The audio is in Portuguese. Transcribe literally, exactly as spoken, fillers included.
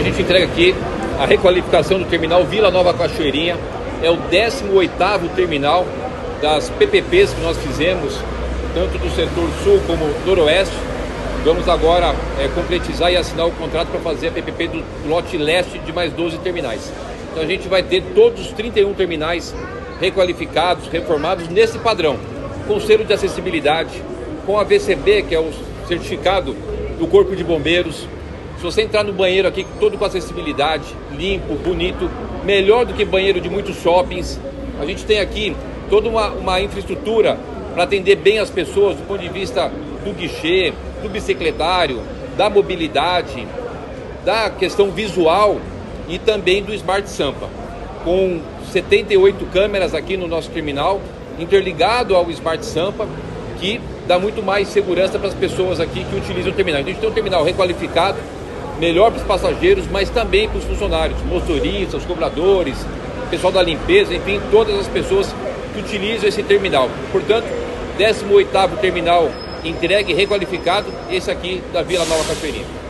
gente entrega aqui a requalificação do terminal Vila Nova Cachoeirinha. É o décimo oitavo terminal das P P Ps que nós fizemos, tanto do setor sul como noroeste. Vamos agora é, concretizar e assinar o contrato para fazer a P P P do lote leste de mais doze terminais. Então a gente vai ter todos os trinta e um terminais requalificados, reformados nesse padrão, com selo de acessibilidade, com a V C B, que é o certificado do Corpo de Bombeiros. Se você entrar no banheiro aqui, todo com acessibilidade, limpo, bonito, melhor do que banheiro de muitos shoppings. A gente tem aqui toda uma, uma infraestrutura para atender bem as pessoas do ponto de vista do guichê, do bicicletário, da mobilidade, da questão visual e também do Smart Sampa, com setenta e oito câmeras aqui no nosso terminal, interligado ao Smart Sampa, que dá muito mais segurança para as pessoas aqui que utilizam o terminal. Então, a gente tem um terminal requalificado, melhor para os passageiros, mas também para os funcionários, motoristas, cobradores, pessoal da limpeza, enfim, todas as pessoas que utilizam esse terminal. Portanto, décimo oitavo terminal entregue, requalificado, esse aqui da Vila Nova Cachoeirinha.